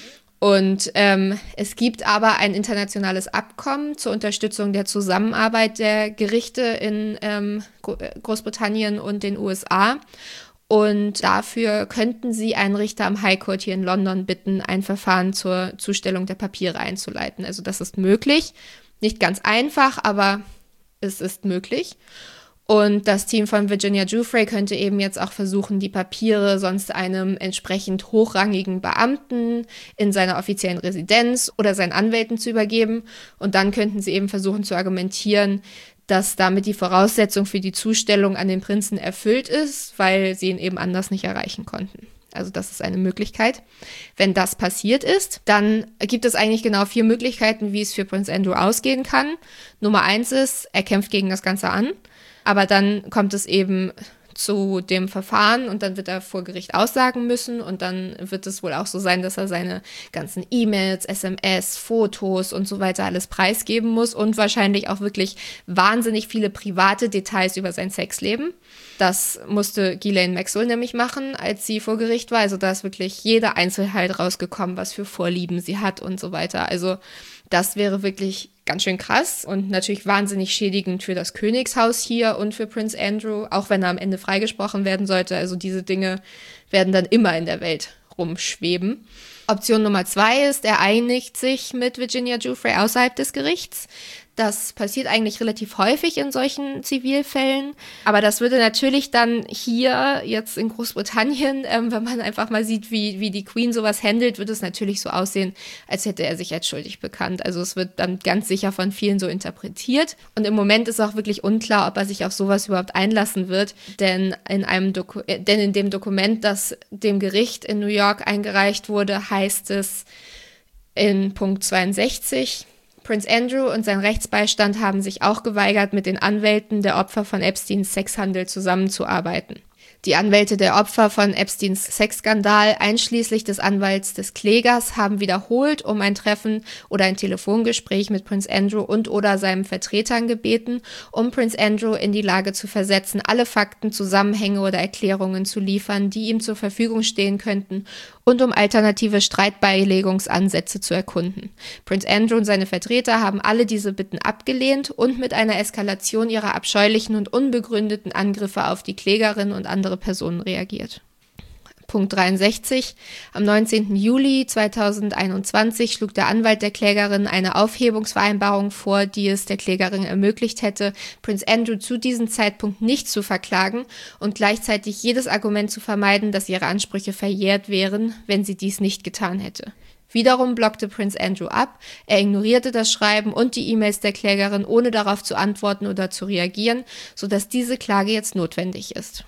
Und ähm, es gibt aber ein internationales Abkommen zur Unterstützung der Zusammenarbeit der Gerichte in ähm, Großbritannien und den U S A. Und dafür könnten sie einen Richter am High Court hier in London bitten, ein Verfahren zur Zustellung der Papiere einzuleiten. Also das ist möglich. Nicht ganz einfach, aber es ist möglich. Und das Team von Virginia Giuffre könnte eben jetzt auch versuchen, die Papiere sonst einem entsprechend hochrangigen Beamten in seiner offiziellen Residenz oder seinen Anwälten zu übergeben. Und dann könnten sie eben versuchen zu argumentieren, dass damit die Voraussetzung für die Zustellung an den Prinzen erfüllt ist, weil sie ihn eben anders nicht erreichen konnten. Also das ist eine Möglichkeit. Wenn das passiert ist, dann gibt es eigentlich genau vier Möglichkeiten, wie es für Prince Andrew ausgehen kann. Nummer eins ist, er kämpft gegen das Ganze an. Aber dann kommt es eben zu dem Verfahren und dann wird er vor Gericht aussagen müssen und dann wird es wohl auch so sein, dass er seine ganzen E-Mails, S M S, Fotos und so weiter alles preisgeben muss und wahrscheinlich auch wirklich wahnsinnig viele private Details über sein Sexleben. Das musste Ghislaine Maxwell nämlich machen, als sie vor Gericht war. Also da ist wirklich jede Einzelheit rausgekommen, was für Vorlieben sie hat und so weiter. Also das wäre wirklich ganz schön krass und natürlich wahnsinnig schädigend für das Königshaus hier und für Prince Andrew, auch wenn er am Ende freigesprochen werden sollte. Also diese Dinge werden dann immer in der Welt rumschweben. Option Nummer zwei ist, er einigt sich mit Virginia Giuffre außerhalb des Gerichts. Das passiert eigentlich relativ häufig in solchen Zivilfällen. Aber das würde natürlich dann hier jetzt in Großbritannien, ähm, wenn man einfach mal sieht, wie, wie die Queen sowas handelt, wird es natürlich so aussehen, als hätte er sich als schuldig bekannt. Also es wird dann ganz sicher von vielen so interpretiert. Und im Moment ist auch wirklich unklar, ob er sich auf sowas überhaupt einlassen wird. Denn in einem Doku- äh, denn in dem Dokument, das dem Gericht in New York eingereicht wurde, heißt es in Punkt zweiundsechzig, Prince Andrew und sein Rechtsbeistand haben sich auch geweigert, mit den Anwälten der Opfer von Epsteins Sexhandel zusammenzuarbeiten. Die Anwälte der Opfer von Epsteins Sexskandal, einschließlich des Anwalts des Klägers, haben wiederholt um ein Treffen oder ein Telefongespräch mit Prince Andrew und oder seinen Vertretern gebeten, um Prince Andrew in die Lage zu versetzen, alle Fakten, Zusammenhänge oder Erklärungen zu liefern, die ihm zur Verfügung stehen könnten, und um alternative Streitbeilegungsansätze zu erkunden. Prince Andrew und seine Vertreter haben alle diese Bitten abgelehnt und mit einer Eskalation ihrer abscheulichen und unbegründeten Angriffe auf die Klägerin und andere Personen reagiert. Punkt dreiundsechzig. Am neunzehnten Juli zweitausendeinundzwanzig schlug der Anwalt der Klägerin eine Aufhebungsvereinbarung vor, die es der Klägerin ermöglicht hätte, Prince Andrew zu diesem Zeitpunkt nicht zu verklagen und gleichzeitig jedes Argument zu vermeiden, dass ihre Ansprüche verjährt wären, wenn sie dies nicht getan hätte. Wiederum blockte Prince Andrew ab, er ignorierte das Schreiben und die E-Mails der Klägerin, ohne darauf zu antworten oder zu reagieren, sodass diese Klage jetzt notwendig ist.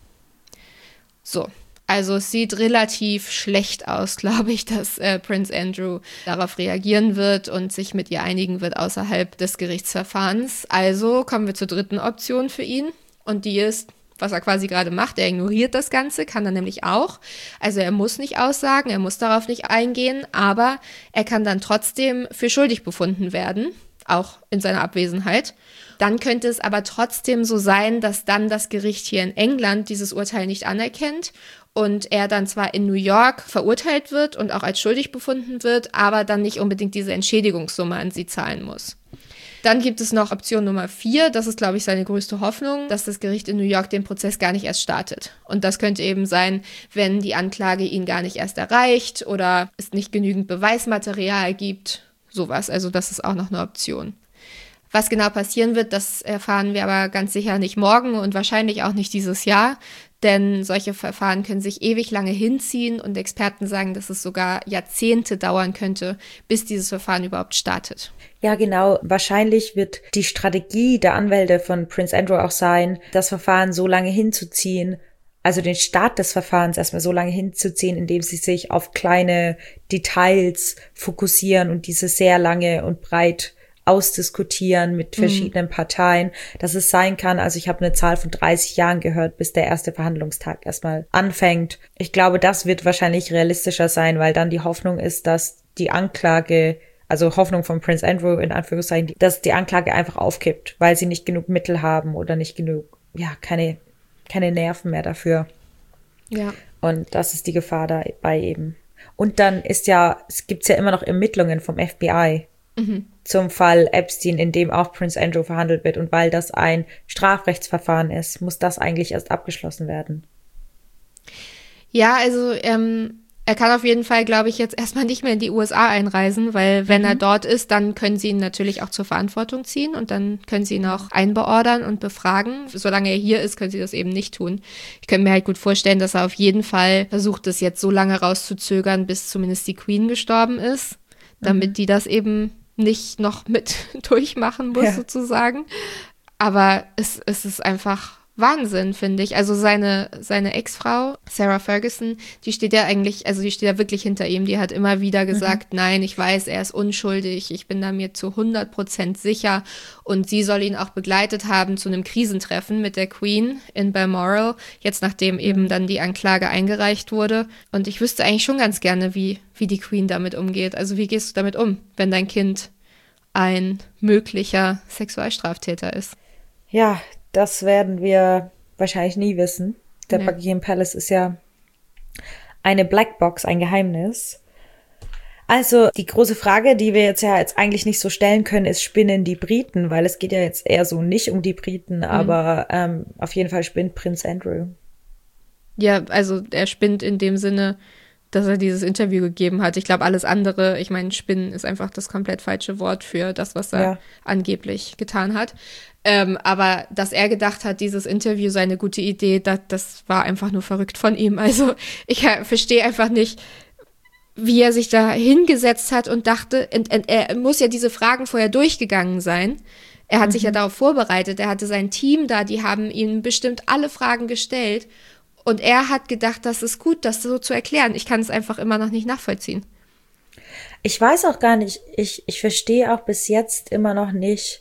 So. Also es sieht relativ schlecht aus, glaube ich, dass äh, Prince Andrew darauf reagieren wird und sich mit ihr einigen wird außerhalb des Gerichtsverfahrens. Also kommen wir zur dritten Option für ihn und die ist, was er quasi gerade macht, er ignoriert das Ganze, kann er nämlich auch. Also er muss nicht aussagen, er muss darauf nicht eingehen, aber er kann dann trotzdem für schuldig befunden werden, auch in seiner Abwesenheit. Dann könnte es aber trotzdem so sein, dass dann das Gericht hier in England dieses Urteil nicht anerkennt und er dann zwar in New York verurteilt wird und auch als schuldig befunden wird, aber dann nicht unbedingt diese Entschädigungssumme an sie zahlen muss. Dann gibt es noch Option Nummer vier, das ist, glaube ich, seine größte Hoffnung, dass das Gericht in New York den Prozess gar nicht erst startet. Und das könnte eben sein, wenn die Anklage ihn gar nicht erst erreicht oder es nicht genügend Beweismaterial gibt, sowas. Also das ist auch noch eine Option. Was genau passieren wird, das erfahren wir aber ganz sicher nicht morgen und wahrscheinlich auch nicht dieses Jahr, denn solche Verfahren können sich ewig lange hinziehen und Experten sagen, dass es sogar Jahrzehnte dauern könnte, bis dieses Verfahren überhaupt startet. Ja, genau. Wahrscheinlich wird die Strategie der Anwälte von Prince Andrew auch sein, das Verfahren so lange hinzuziehen, also den Start des Verfahrens erstmal so lange hinzuziehen, indem sie sich auf kleine Details fokussieren und diese sehr lange und breit ausdiskutieren mit verschiedenen mhm. Parteien, dass es sein kann, also ich habe eine Zahl von dreißig Jahren gehört, bis der erste Verhandlungstag erstmal anfängt. Ich glaube, das wird wahrscheinlich realistischer sein, weil dann die Hoffnung ist, dass die Anklage, also Hoffnung von Prince Andrew in Anführungszeichen, dass die Anklage einfach aufkippt, weil sie nicht genug Mittel haben oder nicht genug, ja, keine, keine Nerven mehr dafür. Ja. Und das ist die Gefahr dabei eben. Und dann ist ja, es gibt's ja immer noch Ermittlungen vom F B I. Mhm. Zum Fall Epstein, in dem auch Prince Andrew verhandelt wird. Und weil das ein Strafrechtsverfahren ist, muss das eigentlich erst abgeschlossen werden. Ja, also ähm, er kann auf jeden Fall, glaube ich, jetzt erstmal nicht mehr in die U S A einreisen, weil wenn mhm. er dort ist, dann können sie ihn natürlich auch zur Verantwortung ziehen und dann können sie ihn auch einbeordern und befragen. Solange er hier ist, können sie das eben nicht tun. Ich könnte mir halt gut vorstellen, dass er auf jeden Fall versucht, das jetzt so lange rauszuzögern, bis zumindest die Queen gestorben ist, damit mhm. die das eben nicht noch mit durchmachen muss, ja. sozusagen. Aber es, es ist einfach Wahnsinn, finde ich. Also seine, seine Ex-Frau, Sarah Ferguson, die steht ja eigentlich, also die steht ja wirklich hinter ihm. Die hat immer wieder gesagt, mhm. nein, ich weiß, er ist unschuldig. Ich bin da mir zu hundert Prozent sicher. Und sie soll ihn auch begleitet haben zu einem Krisentreffen mit der Queen in Balmoral. Jetzt, nachdem eben dann die Anklage eingereicht wurde. Und ich wüsste eigentlich schon ganz gerne, wie, wie die Queen damit umgeht. Also wie gehst du damit um, wenn dein Kind ein möglicher Sexualstraftäter ist? Ja, das werden wir wahrscheinlich nie wissen. Der ja. Buckingham Palace ist ja eine Blackbox, ein Geheimnis. Also die große Frage, die wir jetzt ja jetzt eigentlich nicht so stellen können, ist, spinnen die Briten? Weil es geht ja jetzt eher so nicht um die Briten, mhm. aber ähm, auf jeden Fall spinnt Prinz Andrew. Ja, also er spinnt in dem Sinne, dass er dieses Interview gegeben hat. Ich glaube, alles andere, ich meine, spinnen ist einfach das komplett falsche Wort für das, was er ja. angeblich getan hat. Ähm, aber dass er gedacht hat, dieses Interview sei eine gute Idee, das, das war einfach nur verrückt von ihm. Also ich äh, verstehe einfach nicht, wie er sich da hingesetzt hat und dachte, und, und er muss ja diese Fragen vorher durchgegangen sein. Er hat mhm. sich ja darauf vorbereitet, er hatte sein Team da, die haben ihm bestimmt alle Fragen gestellt. Und er hat gedacht, das ist gut, das so zu erklären. Ich kann es einfach immer noch nicht nachvollziehen. Ich weiß auch gar nicht, ich, ich verstehe auch bis jetzt immer noch nicht,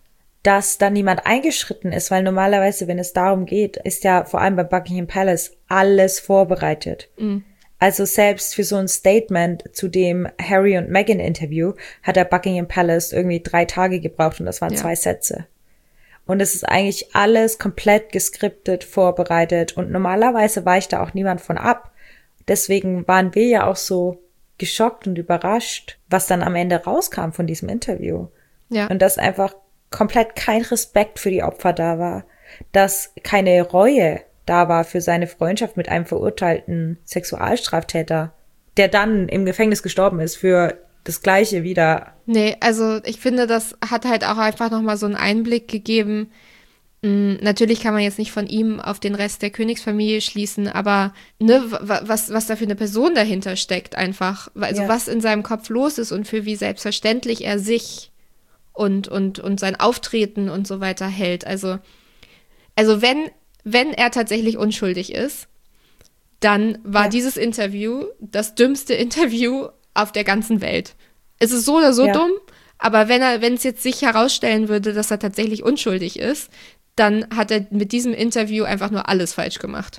dass da niemand eingeschritten ist, weil normalerweise, wenn es darum geht, ist ja vor allem bei Buckingham Palace alles vorbereitet. Mhm. Also selbst für so ein Statement zu dem Harry und Meghan Interview hat der Buckingham Palace irgendwie drei Tage gebraucht und das waren ja. zwei Sätze. Und es ist eigentlich alles komplett geskriptet, vorbereitet und normalerweise weicht da auch niemand von ab. Deswegen waren wir ja auch so geschockt und überrascht, was dann am Ende rauskam von diesem Interview. Ja. Und dass einfach komplett kein Respekt für die Opfer da war, dass keine Reue da war für seine Freundschaft mit einem verurteilten Sexualstraftäter, der dann im Gefängnis gestorben ist für das Gleiche wieder. Nee, also ich finde, das hat halt auch einfach nochmal so einen Einblick gegeben. Mhm, natürlich kann man jetzt nicht von ihm auf den Rest der Königsfamilie schließen, aber ne, was, was da für eine Person dahinter steckt einfach. Also ja. was in seinem Kopf los ist und für wie selbstverständlich er sich und, und, und sein Auftreten und so weiter hält. Also, also wenn, wenn er tatsächlich unschuldig ist, dann war ja. dieses Interview das dümmste Interview auf der ganzen Welt. Es ist so oder so ja. dumm, aber wenn er, wenn es jetzt sich herausstellen würde, dass er tatsächlich unschuldig ist, dann hat er mit diesem Interview einfach nur alles falsch gemacht.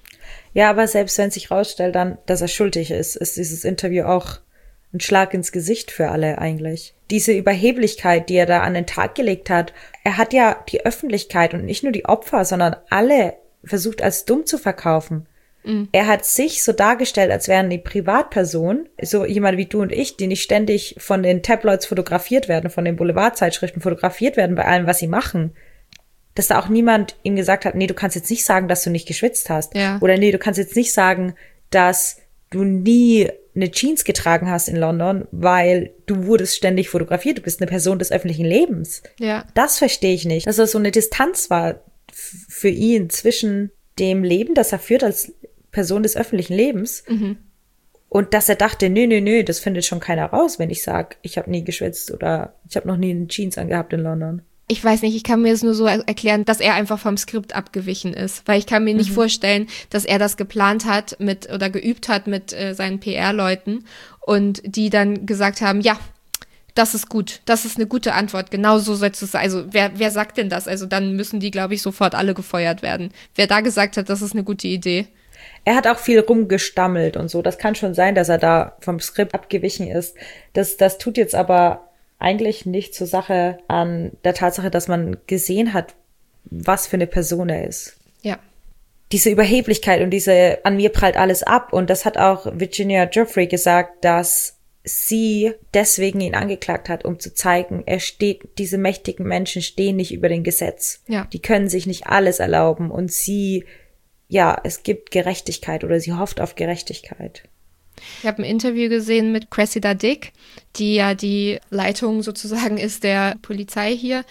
Ja, aber selbst wenn es sich herausstellt, dann, dass er schuldig ist, ist dieses Interview auch ein Schlag ins Gesicht für alle eigentlich. Diese Überheblichkeit, die er da an den Tag gelegt hat, er hat ja die Öffentlichkeit und nicht nur die Opfer, sondern alle versucht als dumm zu verkaufen. Mhm. Er hat sich so dargestellt, als wäre eine Privatperson, so jemand wie du und ich, die nicht ständig von den Tabloids fotografiert werden, von den Boulevardzeitschriften fotografiert werden bei allem, was sie machen. Dass da auch niemand ihm gesagt hat, nee, du kannst jetzt nicht sagen, dass du nicht geschwitzt hast. Ja. Oder nee, du kannst jetzt nicht sagen, dass du nie eine Jeans getragen hast in London, weil du wurdest ständig fotografiert. Du bist eine Person des öffentlichen Lebens. Ja. Das verstehe ich nicht. Dass das so eine Distanz war f- für ihn zwischen dem Leben, das er führt als Person des öffentlichen Lebens mhm. und dass er dachte, nö, nö, nö, das findet schon keiner raus, wenn ich sage, ich habe nie geschwitzt oder ich habe noch nie eine Jeans angehabt in London. Ich weiß nicht, ich kann mir es nur so erklären, dass er einfach vom Skript abgewichen ist, weil ich kann mir nicht mhm. vorstellen, dass er das geplant hat mit oder geübt hat mit äh, seinen P R-Leuten und die dann gesagt haben, ja, das ist gut, das ist eine gute Antwort, genau so soll es sein. Also wer, wer sagt denn das? Also dann müssen die, glaube ich, sofort alle gefeuert werden. Wer da gesagt hat, das ist eine gute Idee. Er hat auch viel rumgestammelt und so. Das kann schon sein, dass er da vom Skript abgewichen ist. Das, das tut jetzt aber eigentlich nicht zur Sache an der Tatsache, dass man gesehen hat, was für eine Person er ist. Ja. Diese Überheblichkeit und diese, an mir prallt alles ab. Und das hat auch Virginia Giuffre gesagt, dass sie deswegen ihn angeklagt hat, um zu zeigen, er steht, diese mächtigen Menschen stehen nicht über dem Gesetz. Ja. Die können sich nicht alles erlauben und sie ja, es gibt Gerechtigkeit oder sie hofft auf Gerechtigkeit. Ich habe ein Interview gesehen mit Cressida Dick, die ja die Leitung sozusagen ist der Polizei hier.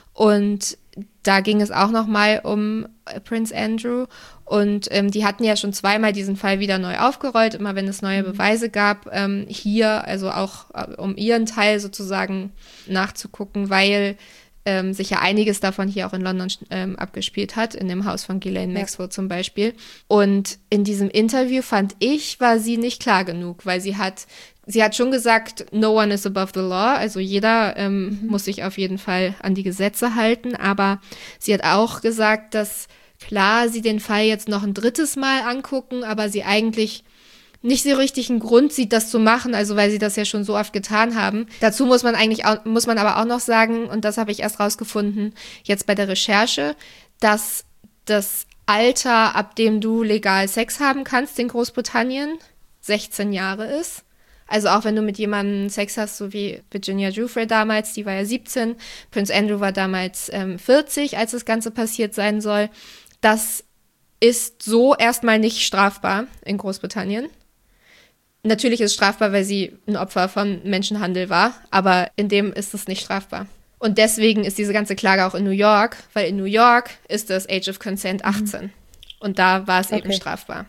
Und da ging es auch nochmal um Prince Andrew. Und ähm, die hatten ja schon zweimal diesen Fall wieder neu aufgerollt, immer wenn es neue Beweise gab. Ähm, hier, also auch äh, um ihren Teil sozusagen nachzugucken, weil ähm, sich ja einiges davon hier auch in London ähm, abgespielt hat, in dem Haus von Ghislaine Maxwell ja. zum Beispiel. Und in diesem Interview, fand ich, war sie nicht klar genug, weil sie hat, sie hat schon gesagt, no one is above the law, also jeder ähm, mhm. muss sich auf jeden Fall an die Gesetze halten, aber sie hat auch gesagt, dass klar, sie den Fall jetzt noch ein drittes Mal angucken, aber sie eigentlich nicht so richtig einen Grund sieht, das zu machen, also weil sie das ja schon so oft getan haben. Dazu muss man eigentlich auch, muss man aber auch noch sagen, und das habe ich erst rausgefunden, jetzt bei der Recherche, dass das Alter, ab dem du legal Sex haben kannst in Großbritannien, sechzehn Jahre ist. Also auch wenn du mit jemandem Sex hast, so wie Virginia Giuffre damals, die war ja siebzehn, Prince Andrew war damals ähm, vierzig, als das Ganze passiert sein soll. Das ist so erstmal nicht strafbar in Großbritannien. Natürlich ist es strafbar, weil sie ein Opfer von Menschenhandel war, aber in dem ist es nicht strafbar. Und deswegen ist diese ganze Klage auch in New York, weil in New York ist das Age of Consent achtzehn. Mhm. Und da war es okay. eben strafbar.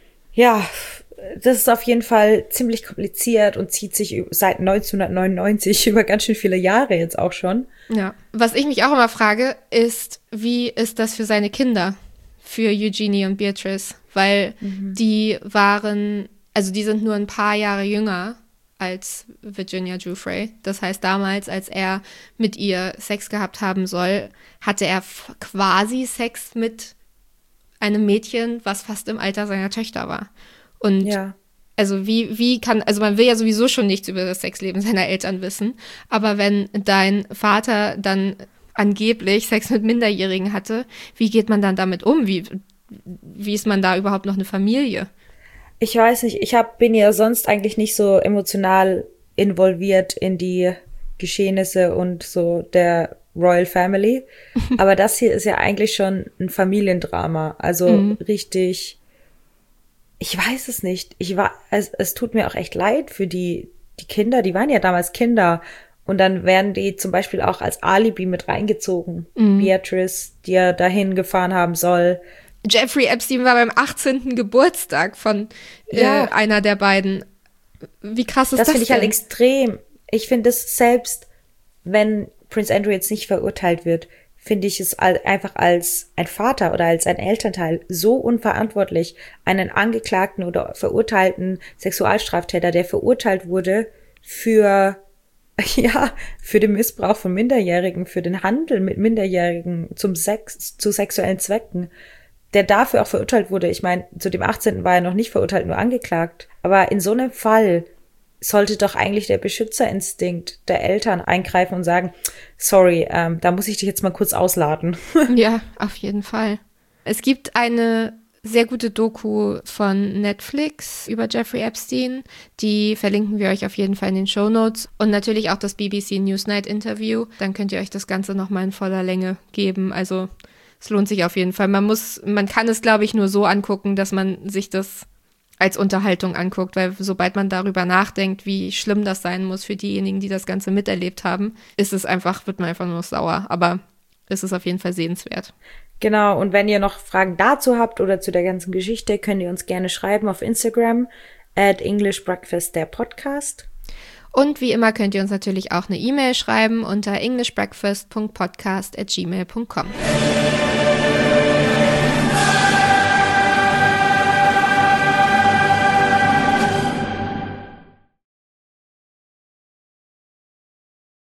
Ja, das ist auf jeden Fall ziemlich kompliziert und zieht sich seit neunzehnhundertneunundneunzig über ganz schön viele Jahre jetzt auch schon. Ja, was ich mich auch immer frage, ist, wie ist das für seine Kinder, für Eugenie und Beatrice? Weil mhm. die waren... Also die sind nur ein paar Jahre jünger als Virginia Giuffre. Das heißt, damals, als er mit ihr Sex gehabt haben soll, hatte er f- quasi Sex mit einem Mädchen, was fast im Alter seiner Töchter war. Und ja. also wie, wie kann, also man will ja sowieso schon nichts über das Sexleben seiner Eltern wissen, aber wenn dein Vater dann angeblich Sex mit Minderjährigen hatte, wie geht man dann damit um? Wie, wie ist man da überhaupt noch eine Familie? Ich weiß nicht, ich hab, bin ja sonst eigentlich nicht so emotional involviert in die Geschehnisse und so der Royal Family. Aber das hier ist ja eigentlich schon ein Familiendrama. Also mhm. richtig, ich weiß es nicht. Ich war, es, es tut mir auch echt leid für die, die Kinder. Die waren ja damals Kinder. Und dann werden die zum Beispiel auch als Alibi mit reingezogen. Mhm. Beatrice, die ja dahin gefahren haben soll. Jeffrey Epstein war beim achtzehnten Geburtstag von äh, ja. einer der beiden. Wie krass ist das, das finde ich halt extrem. Ich finde es selbst, wenn Prince Andrew jetzt nicht verurteilt wird, finde ich es einfach als ein Vater oder als ein Elternteil so unverantwortlich, einen angeklagten oder verurteilten Sexualstraftäter, der verurteilt wurde für, ja, für den Missbrauch von Minderjährigen, für den Handel mit Minderjährigen zum Sex, zu sexuellen Zwecken, der dafür auch verurteilt wurde. Ich meine, zu dem achtzehnten war er noch nicht verurteilt, nur angeklagt. Aber in so einem Fall sollte doch eigentlich der Beschützerinstinkt der Eltern eingreifen und sagen, sorry, ähm, da muss ich dich jetzt mal kurz ausladen. Ja, auf jeden Fall. Es gibt eine sehr gute Doku von Netflix über Jeffrey Epstein. Die verlinken wir euch auf jeden Fall in den Shownotes. Und natürlich auch das B B C Newsnight Interview. Dann könnt ihr euch das Ganze nochmal in voller Länge geben. Also es lohnt sich auf jeden Fall. Man muss, man kann es, glaube ich, nur so angucken, dass man sich das als Unterhaltung anguckt, weil sobald man darüber nachdenkt, wie schlimm das sein muss für diejenigen, die das Ganze miterlebt haben, ist es einfach, wird man einfach nur sauer. Aber es ist auf jeden Fall sehenswert. Genau, und wenn ihr noch Fragen dazu habt oder zu der ganzen Geschichte, könnt ihr uns gerne schreiben auf Instagram at English Breakfast der Podcast. Und wie immer könnt ihr uns natürlich auch eine E-Mail schreiben unter englishbreakfast punkt podcast at gmail punkt com.